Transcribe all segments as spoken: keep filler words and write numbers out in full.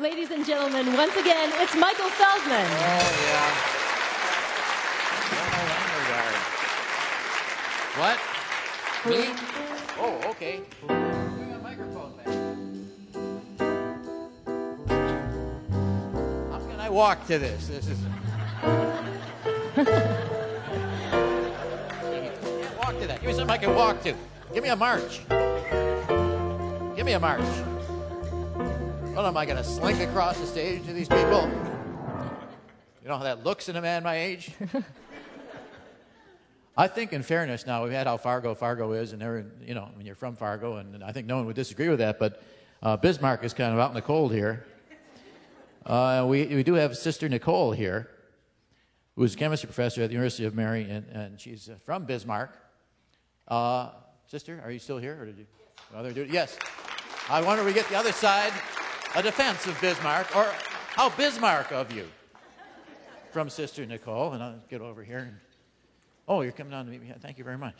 ladies and gentlemen, once again, it's Michael Feldman. Oh, yeah. What? Me? Oh, okay. Bring a microphone back. How can I walk to this? This is... You can't walk to that. Give me something I can walk to. Give me a march. Give me a march. What am I going to slink across the stage to these people? You know how that looks in a man my age? I think, in fairness, now we've had how Fargo Fargo is, and they're, you know, I mean, you're from Fargo, and I think no one would disagree with that. But uh, Bismarck is kind of out in the cold here. Uh, we we do have Sister Nicole here, who's a chemistry professor at the University of Mary, and, and she's uh, from Bismarck. Uh, sister, are you still here, or did you? Other duty? Yes. I wonder if we get the other side a defense of Bismarck, or how Bismarck of you, from Sister Nicole, and I'll get over here. And, oh, you're coming down to meet me. Thank you very much.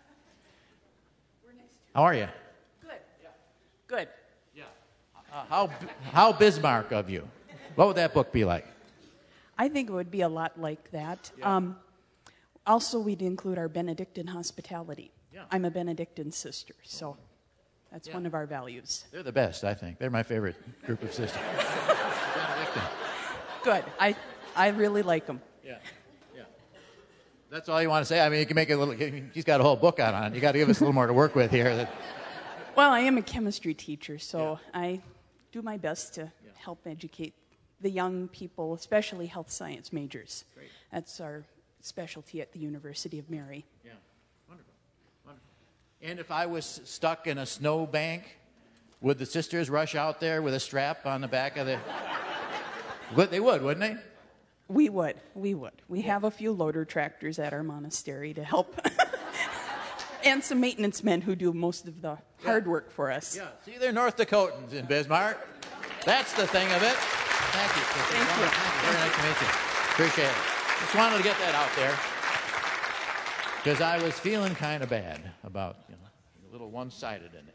How are you? Good. Yeah. Good. Yeah. Uh, how how Bismarck of you? What would that book be like? I think it would be a lot like that. Yeah. Um, also, we'd include our Benedictine hospitality. Yeah. I'm a Benedictine sister, so that's Yeah. one of our values. They're the best, I think. They're my favorite group of sisters. Benedictine. Good. I I really like them. Yeah. Yeah. That's all you want to say? I mean, you can make it a little... He's got a whole book out on it. You got to give us a little more to work with here. That, Well, I am a chemistry teacher, so Yeah. I do my best to help educate the young people, especially health science majors. Great. That's our specialty at the University of Mary. Yeah. Wonderful. Wonderful. And if I was stuck in a snow bank, would the sisters rush out there with a strap on the back of the... Would, they would, wouldn't they? We would. We would. We have a few loader tractors at our monastery to help. And some maintenance men who do most of the hard work for us. Yeah. See, they're North Dakotans in Bismarck. That's the thing of it. Thank you. Sister. Thank you. Thank you. Very nice to meet you. Appreciate it. Just wanted to get that out there. Because I was feeling kind of bad about, you know, a little one-sidedness.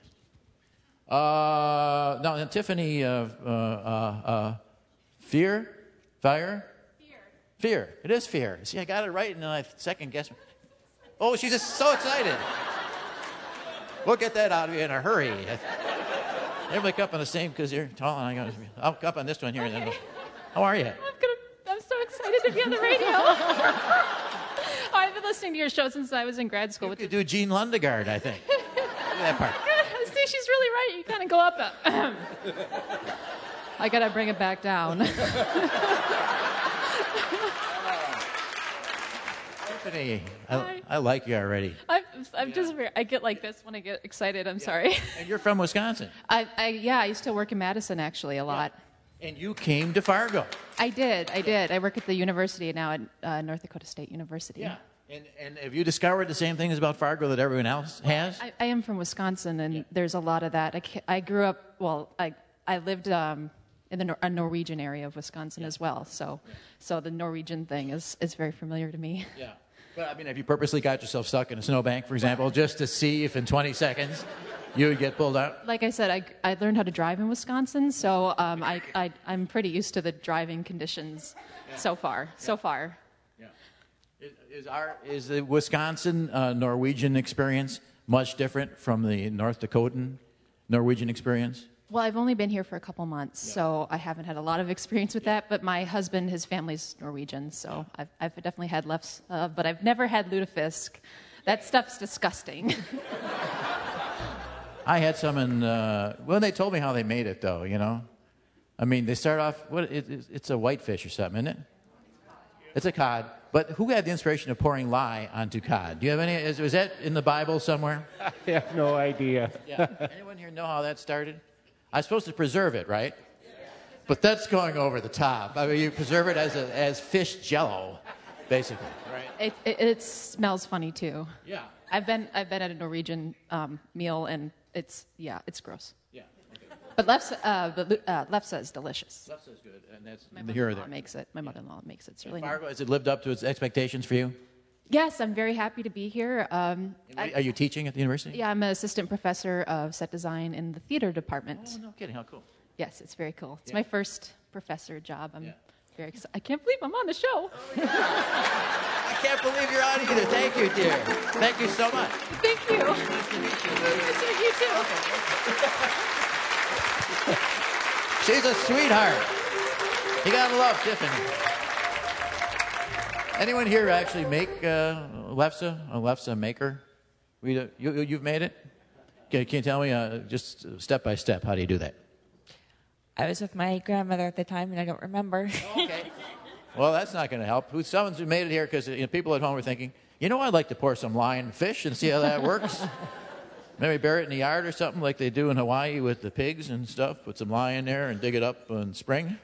Uh, now, Tiffany, uh, uh, uh, uh, fear? Fire? Fear. Fear. It is fear. See, I got it right, and then I second guess. Oh, she's just so excited. We'll get that out of you in a hurry. Everybody up on the same because you're tall, and I got. I'll up on this one here. Okay. And then, how are you? I'm gonna. I'm so excited to be on the radio. I've been listening to your show since I was in grad school. You With could do Jean Lundegaard, I think. Look at that part. See, she's really right. You kind of go up. A, I gotta bring it back down. Tiffany, I, I like you already. I'm, I'm just. very- I get like this when I get excited. I'm sorry. And you're from Wisconsin. I, I. Yeah. I used to work in Madison actually a lot. And you came to Fargo. I did. I did. I work at the university now at uh, North Dakota State University. Yeah. And, and have you discovered the same things about Fargo that everyone else has? I, I am from Wisconsin, and there's a lot of that. I, ca- I grew up, well, I, I lived um, in the Nor- a Norwegian area of Wisconsin as well, so so the Norwegian thing is, is very familiar to me. Yeah. But, I mean, have you purposely got yourself stuck in a snowbank, for example, just to see if in twenty seconds you would get pulled out? Like I said, I, I learned how to drive in Wisconsin, so um, I, I, I'm pretty used to the driving conditions so far, so far. Yeah. Is, is, our, is the Wisconsin uh, Norwegian experience much different from the North Dakotan Norwegian experience? Well, I've only been here for a couple months, so I haven't had a lot of experience with that. But my husband, his family's Norwegian, so I've, I've definitely had lefts, uh, but I've never had lutefisk. That stuff's disgusting. I had some in, uh, well, they told me how they made it, though, you know? I mean, they start off, what? It, it, it's a whitefish or something, isn't it? It's a cod. But who had the inspiration of pouring lye onto cod? Do you have any, is, was that in the Bible somewhere? I have no idea. Yeah. Anyone here know how that started? I'm supposed to preserve it, right? But that's going over the top. I mean, you preserve it as a, as fish jello, basically, right? It, it, it smells funny too. Yeah. I've been I've been at a Norwegian um, meal and it's yeah it's gross. Yeah. Okay. But lefse uh, but lu- uh, lefse is delicious. Lefse is good, and that's My here or mother-in-law there. makes it. My mother-in-law makes it. It's really nice. Fargo, has it lived up to its expectations for you? Yes, I'm very happy to be here. Um, I- Are you teaching at the university? yeah, I'm an assistant professor of set design in the theater department. Oh, no kidding. How cool. Yes, it's very cool. It's Yeah. my first professor job. I'm Yeah. very excited. I can't believe I'm on the show. I can't believe you're on either. Thank you, dear. Thank you so much. Thank you. Nice to meet you. Nice to meet you too. She's a sweetheart. You gotta love Tiffany. Anyone here actually make uh, Lefse? A Lefse maker? We, you, you've made it? Okay, can you tell me uh, just step by step, how do you do that? I was with my grandmother at the time, and I don't remember. Okay. Well, that's not going to help. Who's someone's who made it here? Because you know, people at home are thinking, you know, I'd like to pour some lion fish and see how that works. Maybe bury it in the yard or something like they do in Hawaii with the pigs and stuff. Put some lion there and dig it up in spring.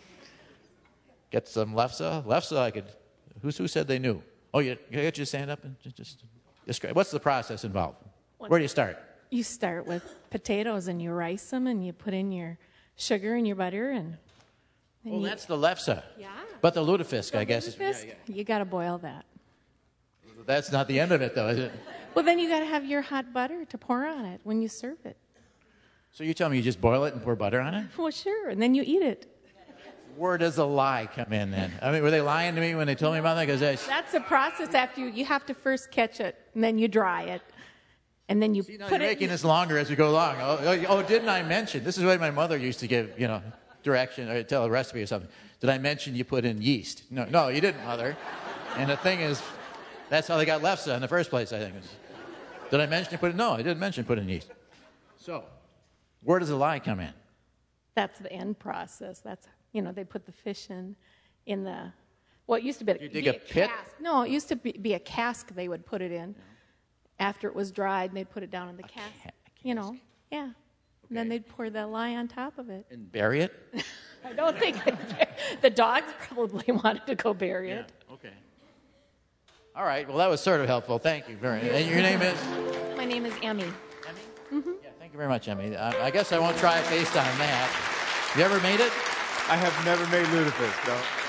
Get some lefse. Lefse, I could. Who's, who said they knew? Oh, you, you get you to stand up and just, just describe. What's the process involved? Where do you start? You start with potatoes and you rice them and you put in your sugar and your butter and. and Well, you, that's the lefse. Yeah. But the lutefisk, I guess, is. Lutefisk, Yeah, yeah. You got to boil that. That's not the end of it, though, is it? Well, then you got to have your hot butter to pour on it when you serve it. So you tell me you just boil it and pour butter on it? Well, sure, and then you eat it. Where does the lie come in then? I mean, were they lying to me when they told me about that? Because That's the process. After you, you have to first catch it, and then you dry it, and then you See, now put you're it. making this longer as we go along. Oh, oh, oh, didn't I mention? This is what my mother used to give, you know, direction or tell a recipe or something. Did I mention you put in yeast? No, no, you didn't, Mother. And the thing is, that's how they got lefse in the first place, I think. Did I mention you put in? No, I didn't mention put in yeast. So, where does the lie come in? That's the end process. That's you know they put the fish in, in the. Well, it used to be, You dig be a pit? cask. No, it used to be, be a cask. They would put it in. After it was dried, they'd put it down in the cask. ca- You know, yeah. And then Okay. they'd pour the lye on top of it. And bury it? I don't think the dogs probably wanted to go bury it. Okay. All right. Well, that was sort of helpful. Thank you very much. And your name is? My name is Emmy. Emmy? Mm-hmm. Yeah, thank you very much, Emmy. I, I guess I won't try it based on that. You ever made it? I have never made lutefisk,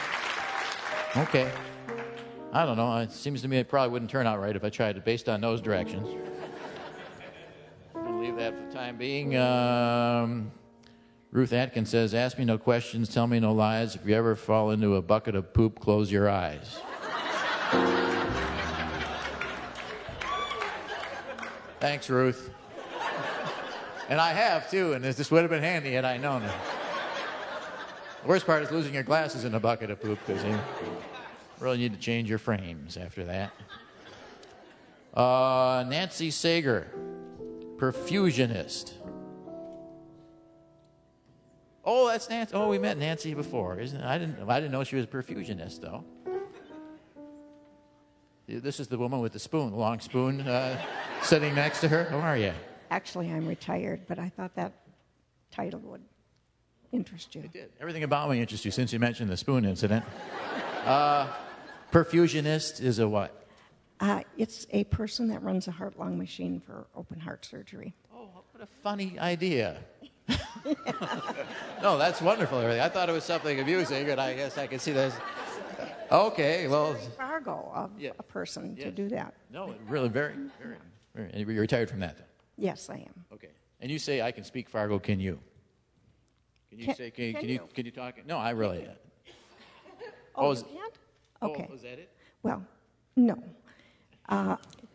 no. Okay. I don't know. It seems to me it probably wouldn't turn out right if I tried it based on those directions. I'm going to leave that for the time being. Um, Ruth Atkins says, ask me no questions, tell me no lies. If you ever fall into a bucket of poop, close your eyes. Thanks, Ruth. And I have, too, and this would have been handy had I known it. The worst part is losing your glasses in a bucket of poop, because you really need to change your frames after that. Uh, Nancy Sager, perfusionist. Oh, that's Nancy. Oh, we met Nancy before, isn't it? I didn't. I didn't know she was a perfusionist, though. This is the woman with the spoon, the long spoon, uh, sitting next to her. How are you? Actually, I'm retired, but I thought that title would interest you. It did. Everything about me interests you since you mentioned the spoon incident. Uh, perfusionist is a what? Uh, it's a person that runs a heart-lung machine for open heart surgery. Oh, what a funny idea. No, that's wonderful. Everything. I thought it was something amusing, and I guess I can see this. Okay, well. Fargo of Yeah. a person to Yes. do that. No, really, very, very, very. And you're retired from that, then? Yes, I am. Okay. And you say I can speak Fargo. Can you? Can you Can- say? Can, you- can can you? you? Can you talk? No, I really. Oh, Oh, you is- can't? Oh, Okay. was that it? Well, no. Uh,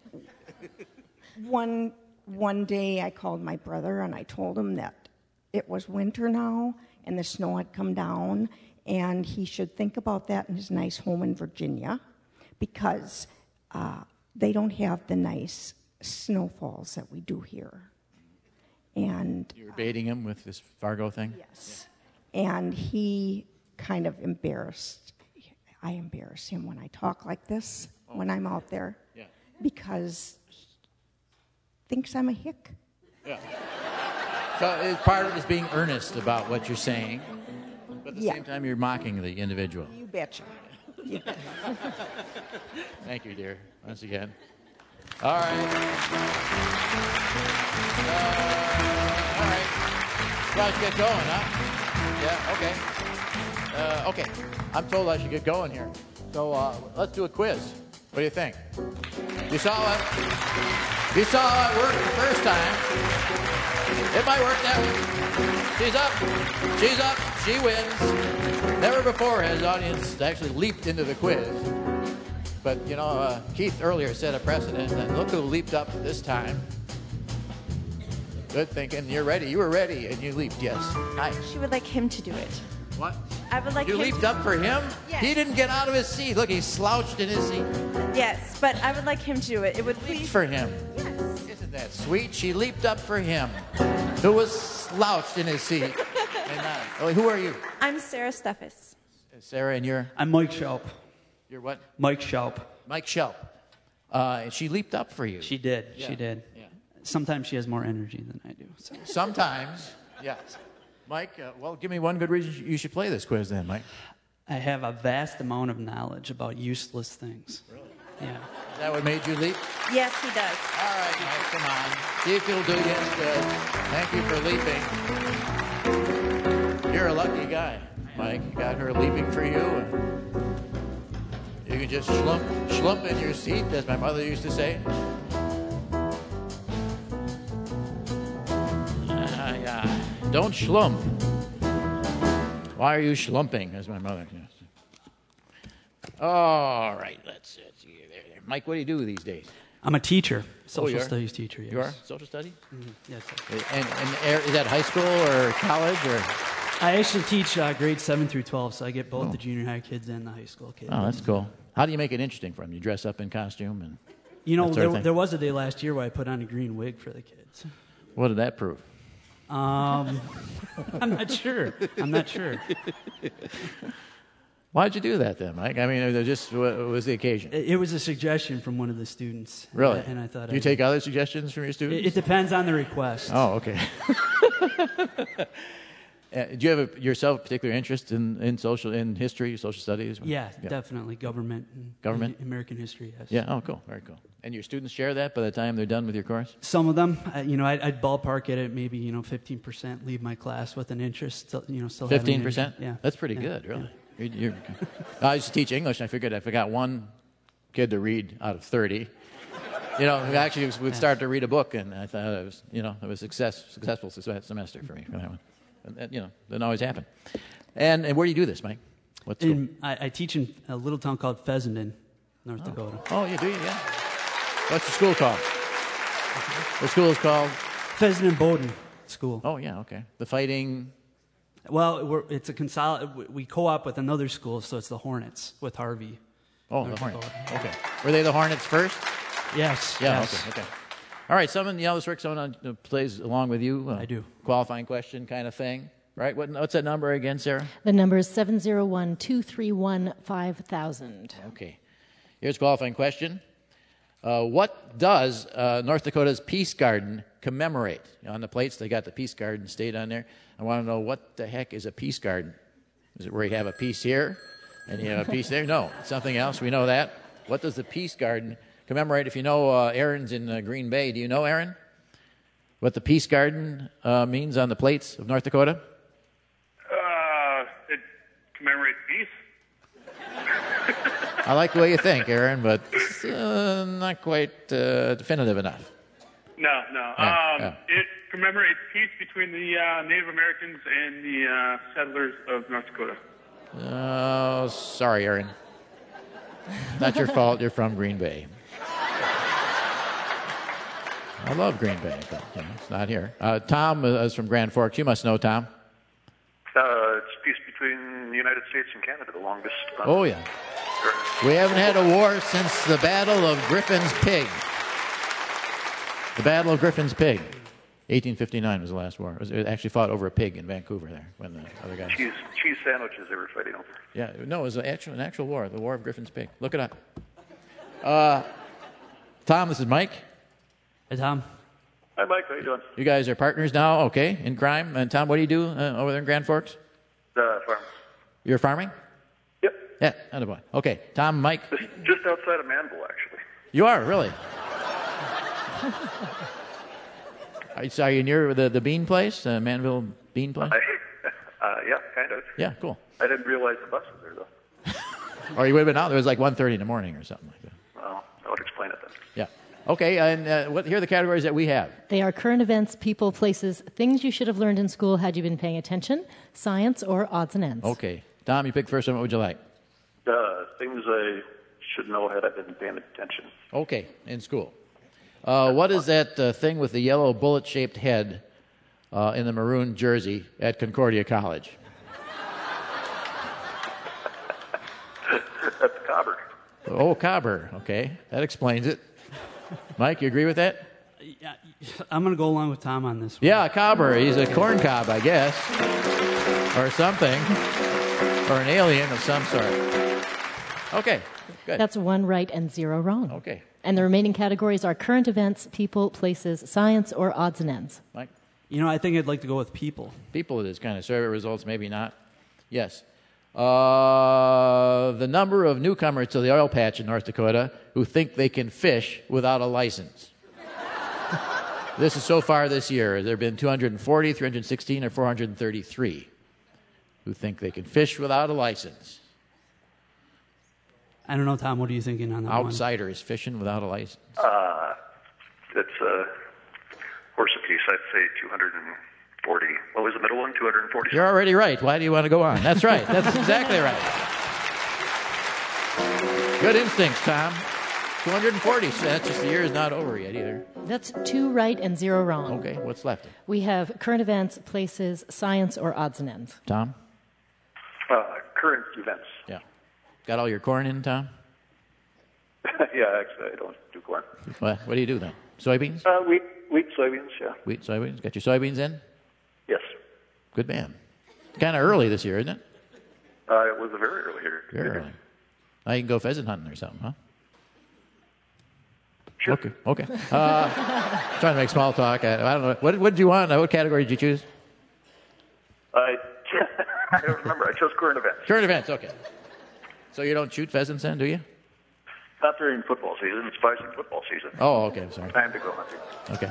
one one day I called my brother and I told him that it was winter now and the snow had come down and he should think about that in his nice home in Virginia because uh, they don't have the nice snowfalls that we do here. And You were baiting him with this Fargo thing? yes, and he kind of embarrassed. I embarrass him when I talk like this when I'm out there. Yeah. Because he thinks I'm a hick. Yeah. So it's part of it is being earnest about what you're saying, but at the Yeah. same time you're mocking the individual. You betcha. You betcha. Thank you, dear, once again. All right. Uh, all right. Well, I should get going, huh? Yeah, okay. Uh, okay. I'm told I should get going here. So uh, let's do a quiz. What do you think? You saw it? You saw it work the first time. It might work that way. She's up. She's up. She wins. Never before has the audience actually leaped into the quiz. But, you know, uh, Keith earlier set a precedent, and look who leaped up this time. Good thinking. You're ready. You were ready, and you leaped, yes. Hi. She would like him to do it. What? I would like You him leaped to... up for him? Yes. He didn't get out of his seat. Look, he's slouched in his seat. Yes, but I would like him to do it. It would Leaped please... for him. Yes. Isn't that sweet? She leaped up for him, who was slouched in his seat. And, uh, oh, who are you? I'm Sarah Steffes. Sarah, and you're? I'm Mike Schaub. You're what? Mike Schaub. Mike Shelp. Uh, and she leaped up for you. She did. Yeah. She did. Yeah. Sometimes she has more energy than I do. So. Sometimes, yes. Mike, uh, well, give me one good reason you should play this quiz then, Mike. I have a vast amount of knowledge about useless things. Really? Yeah. Is that what made you leap? Yes, he does. All right, Mike, come on. See if you'll do this good. Thank you for leaping. You're a lucky guy, Mike. You got her leaping for you. And you can just schlump, schlump in your seat, as my mother used to say. Uh, yeah. Don't schlump. Why are you schlumping, as my mother used to say. All right, let's see. There, there. Mike, what do you do these days? I'm a teacher, social Oh, you are? studies teacher. Yes. You are? Social studies? Mm-hmm. Yes. Sir. And, and is that high school or college? Or? I actually teach uh, grades seven through twelve, so I get both oh. the junior high kids and the high school kids. Oh, that's cool. How do you make it interesting for them? You dress up in costume and you know, there, there was a day last year where I put on a green wig for the kids. What did that prove? Um, I'm not sure. I'm not sure. Why'd you do that then, Mike? I mean, it just what was the occasion? It, it was a suggestion from one of the students. Really? And I thought. Do you I'd, take other suggestions from your students? It, it depends on the request. Oh, okay. Uh, do you have a, yourself a particular interest in, in social in history, social studies? Yeah, yeah. Definitely government. And government, American history. Yes. Yeah. Oh, cool. Very cool. And your students share that by the time they're done with your course? Some of them, uh, you know, I'd, I'd ballpark it at maybe you know fifteen percent. Leave my class with an interest. Still, you know, still fifteen percent. Yeah, that's pretty yeah. good, really. Yeah. You're, you're, I used to teach English, and I figured if I got one kid to read out of thirty, you know, we actually would start to read a book, and I thought it was, you know, it was a success, successful semester for me for that one. And that, you know, doesn't always happen. And, and where do you do this, Mike? What school? In, I, I teach in a little town called Fessenden, North oh. Dakota. Oh, you do, yeah. What's the school called? The school is called? Fessenden Bowdoin School. Oh, yeah, okay. The Fighting... Well, we're, it's a consol- we co-op with another school, so it's the Hornets with Harvey. Oh, North the Hornets. Dakota. Okay. Were they the Hornets first? Yes. Yeah, yes. okay, okay. All right, someone, you know, this works, someone uh, plays along with you. Uh, I do. Qualifying question kind of thing, right? What, what's that number again, Sarah? The number is seven zero one, two three one, five thousand. Okay. Here's a qualifying question. Uh, what does uh, North Dakota's Peace Garden commemorate? You know, on the plates, they got the Peace Garden state on there. I want to know, what the heck is a Peace Garden? Is it where you have a piece here and you have a piece there? No, it's something else. We know that. What does the Peace Garden commemorate? If you know, uh, Aaron's in uh, Green Bay. Do you know, Aaron, what the Peace Garden uh, means on the plates of North Dakota? Uh, it commemorates peace. I like the way you think, Aaron, but it's uh, not quite uh, definitive enough. No, no. Yeah, um, yeah. It commemorates peace between the uh, Native Americans and the uh, settlers of North Dakota. Oh, sorry, Aaron. Not your fault. You're from Green Bay. I love Green Bay, but you know, it's not here. Uh, Tom is from Grand Forks. You must know, Tom. Uh, it's peace between the United States and Canada, the longest. Uh, oh, yeah. We haven't had a war since the Battle of Griffin's Pig. The Battle of Griffin's Pig. eighteen fifty-nine was the last war. It, was, it actually fought over a pig in Vancouver there when the other guys... Cheese, cheese sandwiches they were fighting over. Yeah, no, it was an actual, an actual war, the War of Griffin's Pig. Look it up. Uh, Tom, this is Mike. Hey, Tom. Hi, Mike. How you doing? You guys are partners now, okay, in crime. And Tom, what do you do uh, over there in Grand Forks? Uh, farm. You're farming? Yep. Yeah, attaboy. Okay, Tom, Mike. Just, just outside of Manville, actually. You are, really? Are you, so are you near the, the bean place, uh, Manville Bean Place? I, uh, yeah, kind of. Yeah, cool. I didn't realize the bus was there, though. Or you would have been out. There was like one thirty in the morning or something like that. Well, that would explain it then. Yeah. Okay, and uh, what, here are the categories that we have. They are current events, people, places, things you should have learned in school had you been paying attention, science, or odds and ends. Okay. Tom, you pick first one. What would you like? Uh, things I should know had I been paying attention. Okay, in school. Uh, what is that uh, thing with the yellow bullet-shaped head uh, in the maroon jersey at Concordia College? That's Cobber. Oh, Cobber. Okay, that explains it. Mike, you agree with that? Yeah, I'm going to go along with Tom on this one. Yeah, Cobber. He's a corn cob, I guess, or something, or an alien of some sort. Okay, good. That's one right and zero wrong. Okay. And the remaining categories are current events, people, places, science, or odds and ends. Mike? You know, I think I'd like to go with people. People it is kind of survey results, maybe not. Yes. Uh, the number of newcomers to the oil patch in North Dakota who think they can fish without a license. This is so far this year. There have been two hundred forty, three hundred sixteen, or four hundred thirty-three who think they can fish without a license. I don't know, Tom, what are you thinking on that Outsiders one? fishing without a license. Uh, it's a horse apiece. I'd say two hundred forty. What was the middle one? two hundred forty. You're already right. Why do you want to go on? That's right. That's exactly right. Good instincts, Tom. two hundred forty. So that's just the year is not over yet either. That's two right and zero wrong. Okay, what's left? We have current events, places, science, or odds and ends. Tom? Uh, current events. Yeah. Got all your corn in, Tom? Yeah, actually, I don't do corn. What, what do you do then? Soybeans? Uh, wheat, wheat, soybeans, yeah. Wheat, soybeans? Got your soybeans in? Yes. Good man. Kind of early this year, isn't it? Uh, it was a very early year. Very early. Now you can go pheasant hunting or something, huh? Sure. Okay. Okay. Uh, trying to make small talk. I, I don't know. What, what did you want? What category did you choose? I, I don't remember. I chose current events. Current events. Okay. So you don't shoot pheasants then, do you? Not during football season. It's Bison football season. Oh, okay. I'm sorry. Time to go hunting. Okay.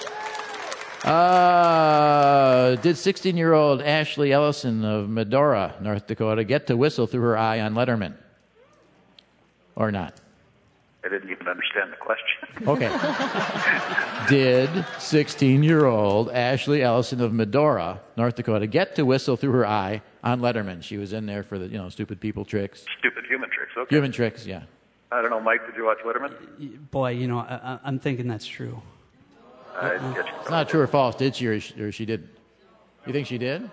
Uh, did sixteen-year-old Ashley Ellison of Medora, North Dakota, get to whistle through her eye on Letterman? Or not? I didn't even understand the question. Okay. Did sixteen-year-old Ashley Ellison of Medora, North Dakota, get to whistle through her eye on Letterman? She was in there for the, you know, stupid people tricks. Stupid human tricks. Okay. Human tricks, yeah. I don't know, Mike. Did you watch Letterman? Boy, you know, I, I'm thinking that's true. I didn't get you. It's not true or false. Did she or she, or she didn't? You think she did?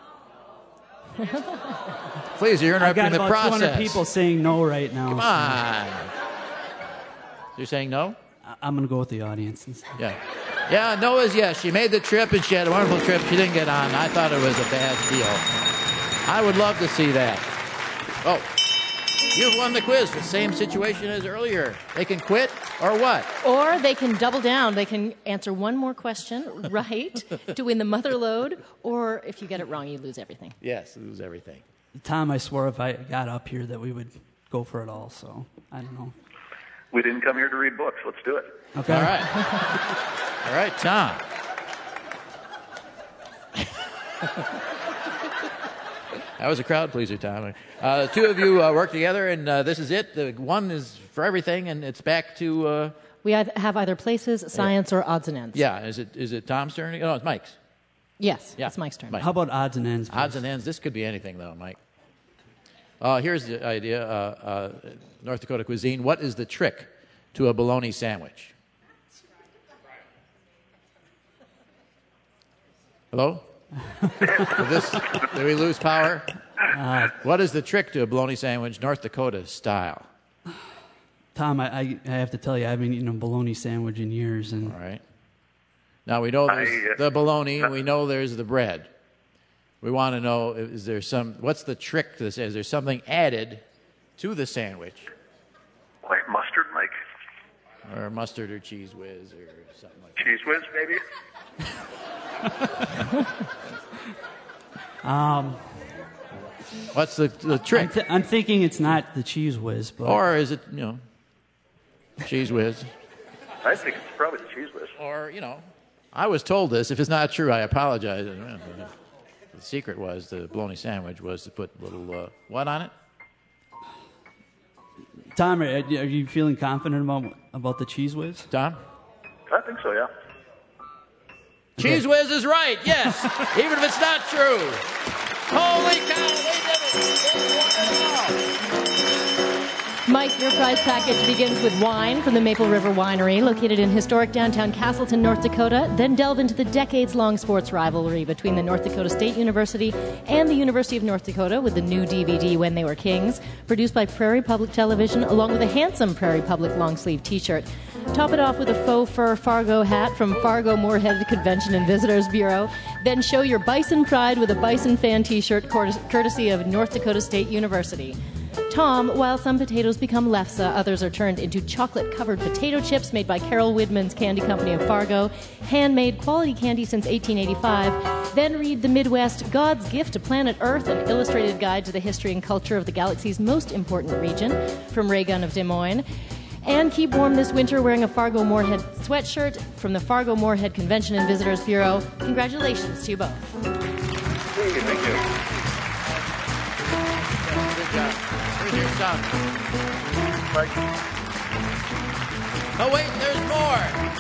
Please, you're I've got interrupting the about process. two hundred people saying no right now. Come on. You're saying no? I- I'm going to go with the audience. Instead. Yeah. Yeah, no is yes. She made the trip and she had a wonderful trip. She didn't get on. I thought it was a bad deal. I would love to see that. Oh, you've won the quiz. The same situation as earlier. They can quit or what? Or they can double down. They can answer one more question right to win the mother load, or if you get it wrong, you lose everything. Yes, lose everything. Tom, I swore if I got up here that we would go for it all, so I don't know. We didn't come here to read books. Let's do it. Okay. All right. All right, Tom. That was a crowd pleaser, Tom. Uh, the two of you uh, work together, and uh, this is it. The one is for everything, and it's back to... Uh, We eith- have either places, science, or odds and ends. yeah, is it is it Tom's turn? No, it's Mike's. Yes, Yeah. it's Mike's turn. Mike. How about odds and ends? Odds and ends. This could be anything, though, Mike. Uh, here's the idea. Uh, uh, North Dakota cuisine. What is the trick to a bologna sandwich? Hello? Did, this, did we lose power? Uh, What is the trick to a bologna sandwich, North Dakota style? Tom, I, I, I have to tell you, I haven't eaten a bologna sandwich in years. And All right. Now, we know there's I, uh, the bologna, and we know there's the bread. We want to know, is there some, what's the trick to this? Is there something added to the sandwich? White mustard, Mike. Or mustard or cheese whiz or something like that? Cheese whiz, maybe? um, What's the, the I'm, trick? th- I'm thinking it's not the cheese whiz, but Or is it, you know, cheese whiz? I think it's probably the cheese whiz. Or, you know, I was told this. If it's not true, I apologize. The secret was the bologna sandwich was to put a little, uh, what on it? Tom, are, are you feeling confident about about the Cheese Whiz? Tom? I think so, yeah. Cheese Whiz is right, yes, even if it's not true. Holy cow, they did it. Mike, your prize package begins with wine from the Maple River Winery, located in historic downtown Castleton, North Dakota. Then delve into the decades-long sports rivalry between the North Dakota State University and the University of North Dakota with the new D V D, When They Were Kings, produced by Prairie Public Television, along with a handsome Prairie Public long-sleeve T-shirt. Top it off with a faux fur Fargo hat from Fargo Moorhead Convention and Visitors Bureau. Then show your bison pride with a Bison fan T-shirt courtesy of North Dakota State University. Tom, while some potatoes become lefse, others are turned into chocolate-covered potato chips made by Carol Widman's Candy Company of Fargo, handmade quality candy since eighteen eighty-five. Then read The Midwest, God's Gift to Planet Earth, an illustrated guide to the history and culture of the galaxy's most important region, from Raygun of Des Moines. And keep warm this winter wearing a Fargo Moorhead sweatshirt from the Fargo Moorhead Convention and Visitors Bureau. Congratulations to you both. Thank you. Thank you. Good job. Here's your son. Mike. Oh, wait, there's more.